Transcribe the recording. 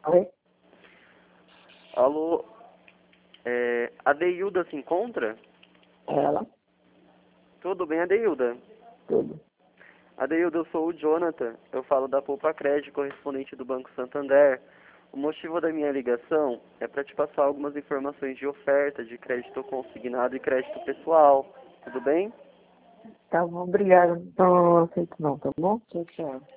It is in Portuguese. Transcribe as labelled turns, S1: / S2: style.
S1: Oi?
S2: Alô, a Deilda se encontra?
S1: Ela?
S2: Tudo bem, Adeilda?
S1: Tudo.
S2: Adeilda, eu sou o Jonathan, eu falo da Poupa Crédito, correspondente do Banco Santander. O motivo da minha ligação é para te passar algumas informações de oferta de crédito consignado e crédito pessoal. Tudo bem?
S1: Tá bom, obrigada. Não aceito não, tá bom? Tchau, tchau.